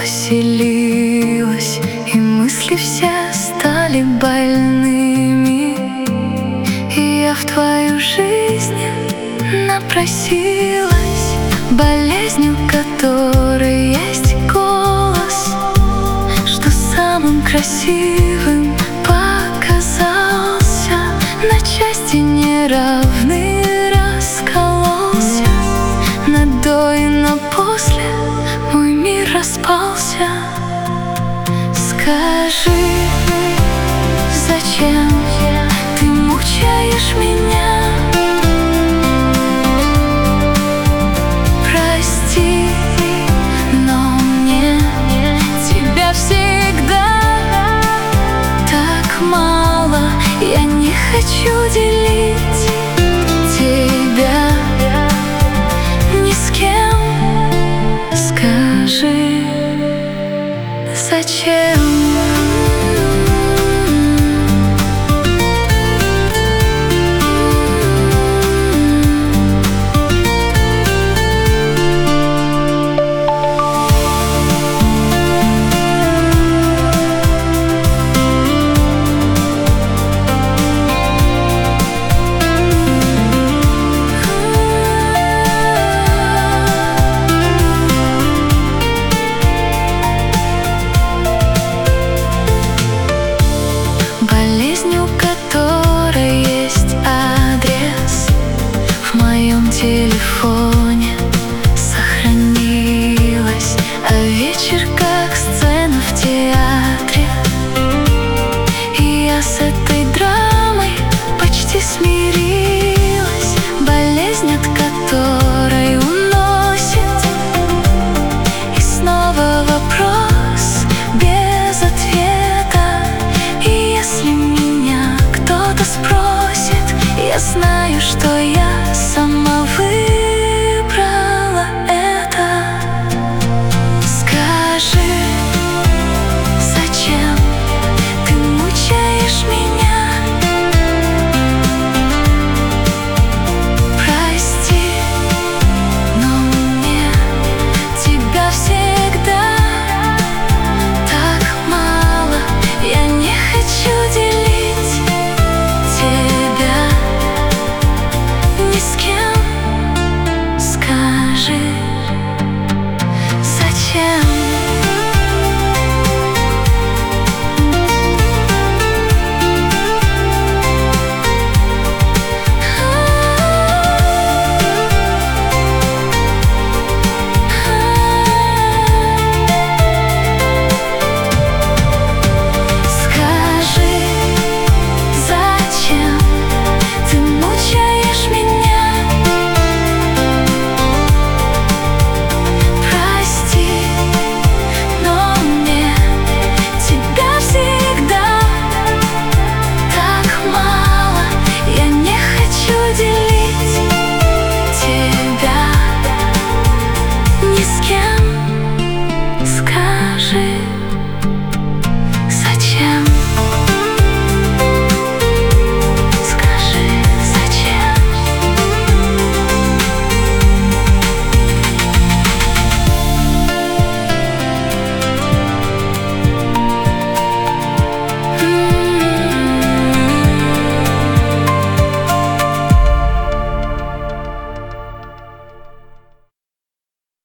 поселилась, и мысли все стали больными. И я в твою жизнь напросилась, болезнью которой есть голос, что самым красивым показался, на части неравный раскололся, на до и на после мой мир распался. Скажи, зачем ты мучаешь меня? Прости, но мне тебя всегда так мало. Я не хочу делить